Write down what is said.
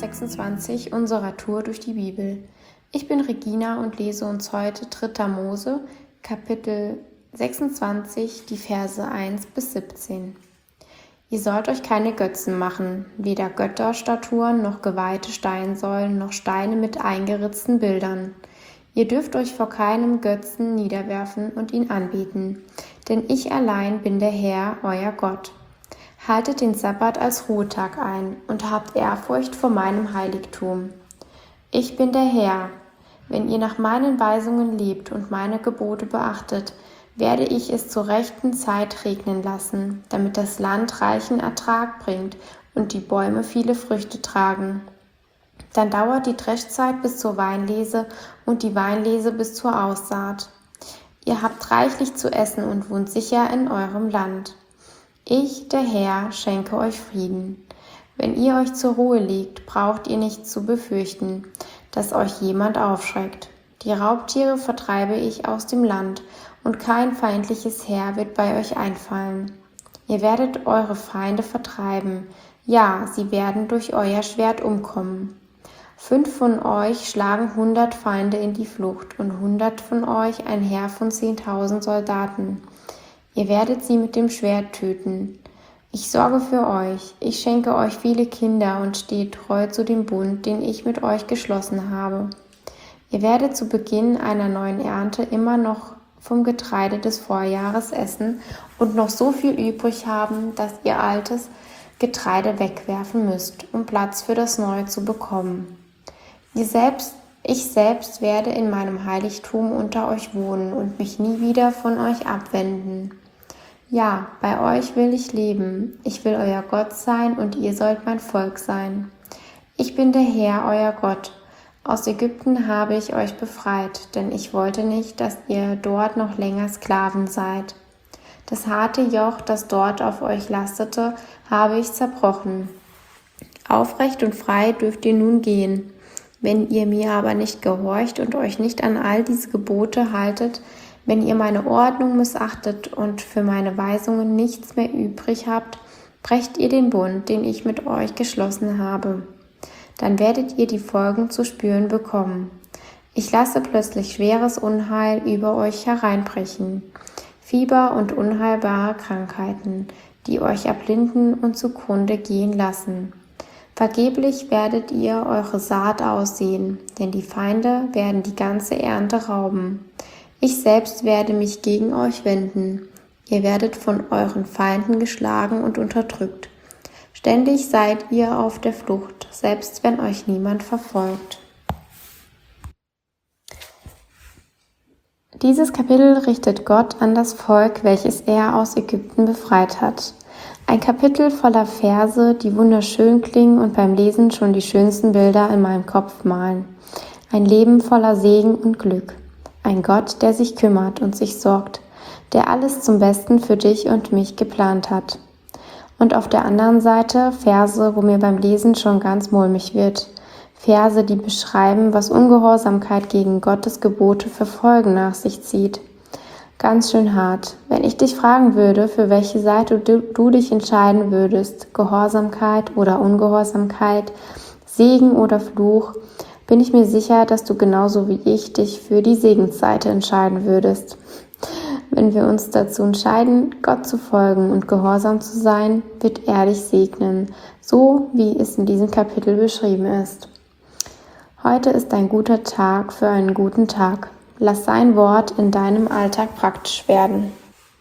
26 unserer Tour durch die Bibel. Ich bin Regina und lese uns heute 3. Mose, Kapitel 26, die Verse 1 bis 17. Ihr sollt euch keine Götzen machen, weder Götterstatuen noch geweihte Steinsäulen noch Steine mit eingeritzten Bildern. Ihr dürft euch vor keinem Götzen niederwerfen und ihn anbeten, denn ich allein bin der Herr, euer Gott. Haltet den Sabbat als Ruhetag ein und habt Ehrfurcht vor meinem Heiligtum. Ich bin der Herr. Wenn ihr nach meinen Weisungen lebt und meine Gebote beachtet, werde ich es zur rechten Zeit regnen lassen, damit das Land reichen Ertrag bringt und die Bäume viele Früchte tragen. Dann dauert die Dreschzeit bis zur Weinlese und die Weinlese bis zur Aussaat. Ihr habt reichlich zu essen und wohnt sicher in eurem Land. Ich, der Herr, schenke euch Frieden. Wenn ihr euch zur Ruhe legt, braucht ihr nichts zu befürchten, dass euch jemand aufschreckt. Die Raubtiere vertreibe ich aus dem Land, und kein feindliches Heer wird bei euch einfallen. Ihr werdet eure Feinde vertreiben, ja, sie werden durch euer Schwert umkommen. 5 von euch schlagen 100 Feinde in die Flucht und 100 von euch ein Heer von 10.000 Soldaten. Ihr werdet sie mit dem Schwert töten. Ich sorge für euch, ich schenke euch viele Kinder und stehe treu zu dem Bund, den ich mit euch geschlossen habe. Ihr werdet zu Beginn einer neuen Ernte immer noch vom Getreide des Vorjahres essen und noch so viel übrig haben, dass ihr altes Getreide wegwerfen müsst, um Platz für das Neue zu bekommen. Ich selbst werde in meinem Heiligtum unter euch wohnen und mich nie wieder von euch abwenden. Ja, bei euch will ich leben. Ich will euer Gott sein und ihr sollt mein Volk sein. Ich bin der Herr, euer Gott. Aus Ägypten habe ich euch befreit, denn ich wollte nicht, dass ihr dort noch länger Sklaven seid. Das harte Joch, das dort auf euch lastete, habe ich zerbrochen. Aufrecht und frei dürft ihr nun gehen. Wenn ihr mir aber nicht gehorcht und euch nicht an all diese Gebote haltet, wenn ihr meine Ordnung missachtet und für meine Weisungen nichts mehr übrig habt, brecht ihr den Bund, den ich mit euch geschlossen habe. Dann werdet ihr die Folgen zu spüren bekommen. Ich lasse plötzlich schweres Unheil über euch hereinbrechen, Fieber und unheilbare Krankheiten, die euch erblinden und zugrunde gehen lassen. Vergeblich werdet ihr eure Saat aussehen, denn die Feinde werden die ganze Ernte rauben. Ich selbst werde mich gegen euch wenden. Ihr werdet von euren Feinden geschlagen und unterdrückt. Ständig seid ihr auf der Flucht, selbst wenn euch niemand verfolgt. Dieses Kapitel richtet Gott an das Volk, welches er aus Ägypten befreit hat. Ein Kapitel voller Verse, die wunderschön klingen und beim Lesen schon die schönsten Bilder in meinem Kopf malen. Ein Leben voller Segen und Glück. Ein Gott, der sich kümmert und sich sorgt, der alles zum Besten für dich und mich geplant hat. Und auf der anderen Seite Verse, wo mir beim Lesen schon ganz mulmig wird. Verse, die beschreiben, was Ungehorsamkeit gegen Gottes Gebote für Folgen nach sich zieht. Ganz schön hart. Wenn ich dich fragen würde, für welche Seite du dich entscheiden würdest, Gehorsamkeit oder Ungehorsamkeit, Segen oder Fluch, bin ich mir sicher, dass du genauso wie ich dich für die Segensseite entscheiden würdest. Wenn wir uns dazu entscheiden, Gott zu folgen und gehorsam zu sein, wird er dich segnen, so wie es in diesem Kapitel beschrieben ist. Heute ist ein guter Tag für einen guten Tag. Lass sein Wort in deinem Alltag praktisch werden.